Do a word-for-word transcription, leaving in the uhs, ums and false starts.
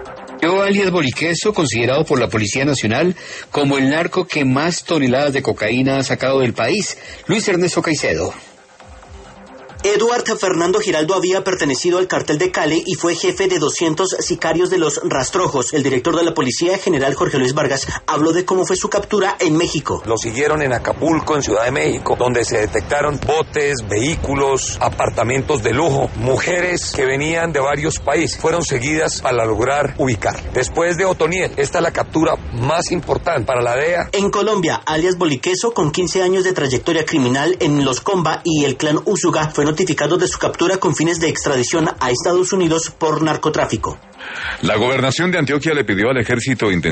Alias Boliqueso, considerado por la Policía Nacional como el narco que más toneladas de cocaína ha sacado del país. Luis Ernesto Caicedo. Eduard Fernando Giraldo había pertenecido al cartel de Cali y fue jefe de doscientos sicarios de los Rastrojos. El director de la policía, general Jorge Luis Vargas, habló de cómo fue su captura en México. Lo siguieron en Acapulco, en Ciudad de México, donde se detectaron botes, vehículos, apartamentos de lujo, mujeres que venían de varios países. Fueron seguidas para lograr ubicar. Después de Otoniel, esta es la captura más importante para la D E A. En Colombia, alias Boliqueso, con quince años de trayectoria criminal en Los Comba y el clan Usuga, fue notificado de su captura con fines de extradición a Estados Unidos por narcotráfico. La gobernación de Antioquia le pidió al ejército intensivo